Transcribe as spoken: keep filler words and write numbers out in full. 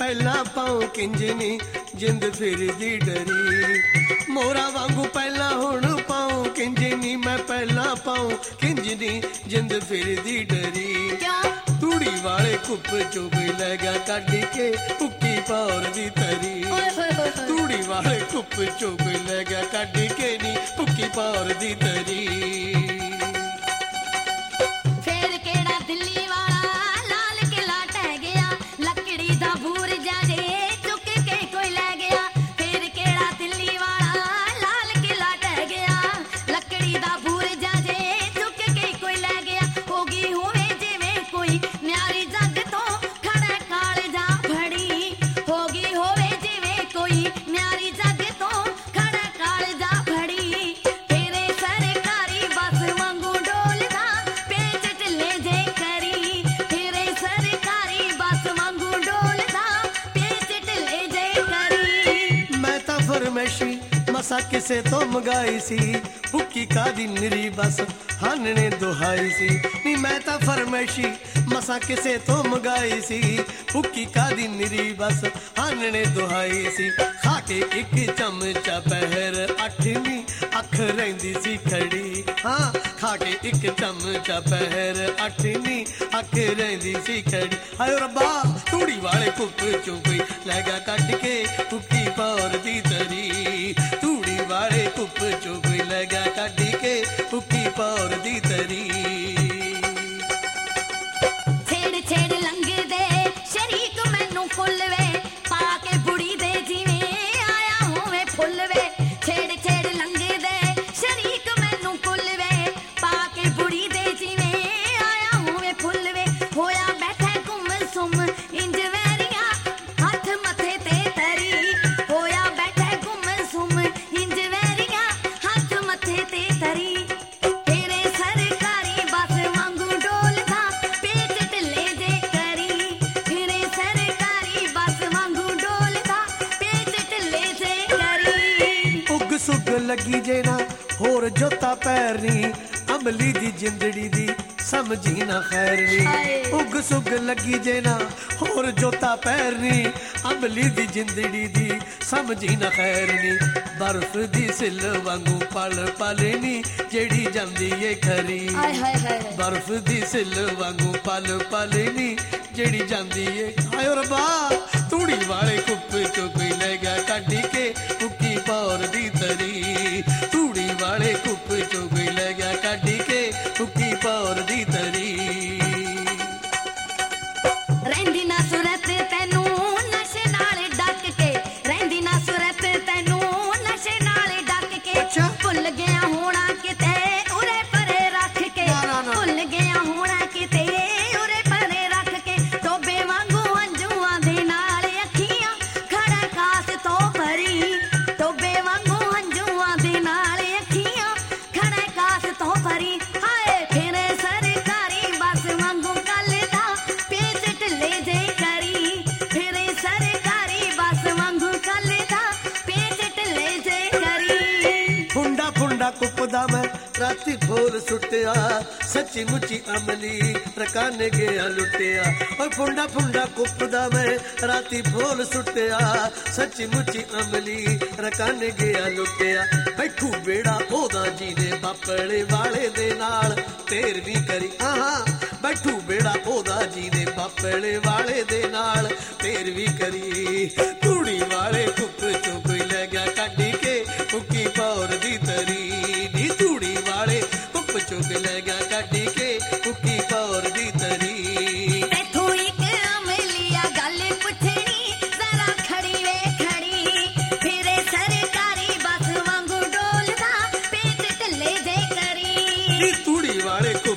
ਪਹਿਲਾਂ ਪਾਉ ਕਿੰਜਨੀ ਜਿੰਦ ਫਿਰਦੀ ਡਰੀ ਮੋਰਾ ਵਾਂਗੂ ਪਹਿਲਾਂ ਹੁਣ ਪਾਉ ਕਿੰਜਨੀ ਮੈਂ ਪਹਿਲਾਂ ਪਾਉ ਕਿੰਜਨੀ ਜਿੰਦ ਫਿਰਦੀ ਡਰੀ ਤੂੜੀ ਵਾਲੇ ਕੁੱਪ ਚੋਂ ਕੋਈ ਲੈ ਗਿਆ ਕੱਢ ਕੇ ਭੁੱਕੀ ਪੌਰ ਦੀ ਤਰੀ ਤੂੜੀ ਵਾਲੇ ਕੁੱਪ ਚੋਂ ਕੋਈ ਲੈ ਗਿਆ ਕੱਢ ਕੇ ਨੀ ਭੁੱਕੀ ਪੌਰ ਦੀ ਤਰੀ ਮਸਾ ਕਿਸੇ ਤੋਂ ਮੰਗਾਈ ਸੀ ਭੁੱਕੀ ਕਾਦੀ ਨਿਰੀ ਬਸ ਹਾਨਣੇ ਦੁਹਾਈ ਸੀ ਨੀ ਮੈਂ ਤਾਂ ਫਰਮੈਸ਼ੀ ਮਸਾ ਕਿਸੇ ਤੋਂ ਮੰਗਾਈ ਸੀ ਭੁੱਕੀ ਕਾਦੀ ਨਿਰੀ ਬਸ ਹਾਨਣੇ ਦੁਹਾਈ ਸੀ ਖਾ ਕੇ ਇੱਕ ਚਮਚਾ ਪਹਿਰ ਅੱਠਵੀਂ ਅੱਖ ਰਹਿੰਦੀ ਸੀ ਖੜੀ ਹਾਂ ਖਾ ਕੇ ਇੱਕ ਚਮਚਾ ਪਹਿਰ ਅੱਠਵੀਂ ਅੱਖ ਰਹਿੰਦੀ ਸੀ ਖੜੀ ਹਾਏ ਰੱਬਾ ਤੂੜੀ ਵਾਲੇ ਕੁੱਪ ਚੋਂ ਕੋਈ ਲੈ ਗਿਆ ਕੱਢ ਕੇ ਭੁੱਕੀ ਪੌਰ ਦੀ ਤਰੀ ਤੂੜੀ ਵਾਲੇ ਕੁੱਪ ਚੋਂ ਕੋਈ ਲੈ ਗਿਆ ਕੱਢ ਕੇ ਭੁੱਕੀ ਪੌਰ ਦੀ ਤਰੀ ਛੇੜ ਛੇੜ ਲੰਘਦੇ ਸ਼ਰੀਕ ਮੈਨੂੰ ਫੁੱਲ ਵੇ ਪਾ ਕੇ ਬੁੜੀ ਦੇ ਜਿਵੇਂ ਆਇਆ ਹੋਵੇ ਫੁੱਲ ਵੇ ਛੇੜ ਛੇੜ ਲੰਘਦੇ ਸ਼ਰੀਕ ਮੈਨੂੰ ਫੁੱਲ ਵੇ ਪਾ ਕੇ ਬੁੜੀ ਦੇ ਜਿਵੇਂ ਆਇਆ ਹੋਵੇ ਫੁੱਲ ਵੇ ਹੋਇਆ ਬੈਠਾ ਘੁੰਮ ਸੁਮ ਇੰਜ ਵੈਰੀਆਂ ਹੱਥ ਮੱਥੇ ਤੇ ਤਰੀ ਹੋਇਆ ਬੈਠਾ ਘੁੰਮ ਸੁਮ ਇੰਜ ਵੈਰੀਆਂ ਹੱਥ ਮੱਥੇ ਤੇ ਤਰੀ ਤੇਰੇ ਸਰਕਾਰੀ ਬੱਸ ਵਾਂਗੂ ਡੋਲਦਾ ਪੇਚ ਢਿੱਲੇ ਜੇ ਕਰੀ ਤੇਰੇ ਸਰਕਾਰੀ ਬੱਸ ਵਾਂਗੂ ਡੋਲਦਾ ਪੇਚ ਢਿੱਲੇ ਜੇ ਕਰੀ ਉੱਗ ਸੁੱਗ ਲੱਗੀ ਜੇ ਨਾ ਹੋਰ ਜੋਤਾ ਪੈਰ ਨੀ ਅਮਲੀ ਦੀ ਜਿੰਦੜੀ ਦੀ ਸਮਝੀ ਨਾ ਖੈਰ ਨੀ ਉੱਗ ਸੁੱਗ ਲੱਗੀ ਜੇ ਨਾ ਹੋਰ ਜੋਤਾ ਪੈਰ ਨੀ ਅਮਲੀ ਦੀ ਜਿੰਦੜੀ ਦੀ ਸਮਝੀ ਨਾ ਖੈਰ ਨੀ ਬਰਫ਼ ਦੀ ਸਿਲ ਵਾਂਗੂ ਪਲ ਪਲ ਨੀ ਜਿਹੜੀ ਜਾਂਦੀ ਏ ਖਰੀ ਬਰਫ਼ ਦੀ ਸਿਲ ਵਾਂਗੂ ਪਲ ਪਲ ਨੀ ਜਿਹੜੀ ਜਾਂਦੀ ਏ ਹਾਏ ਰੱਬਾ ਤੂੜੀ ਵਾਲੇ ਕੁੱਪ ਚੋਂ ਕੋਈ ਲੈ ਗਿਆ ਕੱਢ ਕੇ ਭੁੱਕੀ ਪੌਰ ਦੀ ਤਰੀ ਤੂੜੀ ਵਾਲੇ ਕੁੱਪ ਚੋਂ ਕੋਈ ਲੈ ਗਿਆ ਕੱਢ ਕੇ ਭੁੱਕੀ ਪੌਰ ਦੀ ਤਰੀ ਰਹਿੰਦੀ ਨਾ ਸੁਰਤ ਤੈਨੂੰ ਨਸ਼ੇ ਨਾਲ ਡੱਕ ਕੇ ਰਹਿੰਦੀ ਨਾ ਸੁਰਤ ਤੈਨੂੰ ਨਸ਼ੇ ਨਾਲ ਡੱਕ ਕੇ ਭੁੱਲ ਗਿਆ ਹੋਣਾ ਕਿਤੇ ਉਰੇ ਪਰੇ ਰੱਖ ਕੇ ਭੁੱਲ ਗਿਆ ਹੋਣਾ ਕਿਤੇ ਉਰੇ ਪਰੇ ਰੱਖ ਕੇ ਟੋਬੇ ਵਾਂਗੂ ਅੰਜੂਆਂ ਦੇ ਨਾਲ ਅੱਖੀਆਂ ਖੜਾ ਕਾਸ ਤੋਂ ਭਰੀ ਟੋਬੇ ਵਾਂਗੂ ਅੰਜੂਆਂ ਦੇ ਨਾਲ ਅੱਖੀਆਂ ਖੜਾ ਕਾਸ ਤੋਂ ਭਰੀ ਹਾਏ ਫਿਰ ਸਰਕਾਰੀ ਬੱਸ ਵਾਂਗੂ ਕੱਲ ਦਾ ਪੇਚ ਢਿੱਲੇ ਜੇ ਕਰੀ ਫਿਰ ਸਰਕਾਰੀ ਬੱਸ ਵਾਂਗੂ ਕੱਲ ਦਾ ਪੇਚ ਢਿੱਲੇ ਜੇ ਕਰੀ ਫੁੰਡਾ ਫੁੰਡਾ ਕੁੱਪਦਾ ਮੈਂ ਰਾਤੀ ਫੋਲ ਸੁੱਟਿਆ ਸੱਚੀ ਮੁੱਚੀ ਅਮਲੀ ਰਕਾਨੇ ਗਿਆ ਲੁੱਟਿਆ ਓਏ ਫੁੰਡਾ ਫੁੰਡਾ ਕੁੱਪਦਾ ਮੈਂ ਰਾਤੀ ਫੋਲ ਸੁੱਟਿਆ ਸੱਚੀ ਮੁੱਚੀ ਅਮਲੀ ਰਕਾਨੇ ਗਿਆ ਲੁੱਟਿਆ ਬੈਠੂ ਬੇੜਾ ਉਹਦਾ ਜੀ ਨੇ ਬਾਪੜੇ ਵਾਲੇ ਦੇ ਨਾਲ ਤੇਰ ਵੀ ਕਰੀ ਆਹਾਂ ਬੈਠੂ ਬੇੜਾ ਉਹਦਾ ਜੀ ਨੇ ਬਾਪੜੇ ਵਾਲੇ ਦੇ ਨਾਲ ਤੇਰ ਵੀ ਕਰੀ ਤੂੜੀ ਵਾਲੇ ਕੁੱਪ ਚੋਂ ਕੋਈ ਲੈ ਗਿਆ ਕੱਢ ਕੇ ਭੁੱਕੀ ਪੌਰ ਦੀ ਤਰੀ ਨੀ ਤੂੜੀ ਵਾਲੇ ਕੁੱਪ ਚੋਂ ਕੋਈ ਲੈ ਗਿਆ ਕੱਢ ਕੇ ਭੁੱਕੀ ਪੌਰ ਦੀ ਤਰੀ ਤੈਥੋਂ ਇੱਕ ਅਮਲੀਆ ਗੱਲ ਪੁੱਛਣੀ ਜ਼ਰਾ ਖੜੀ ਵੇ ਖੜੀ ਫਿਰੇ ਸਰਕਾਰੀ ਬੱਸ ਵਾਂਗੂ ਡੋਲਦਾ ਪੇਚ ਢਿੱਲੇ ਜੇ ਕਰੀ ਨੀ ਤੂੜੀ ਵਾਲੇ ਕੁੱਪ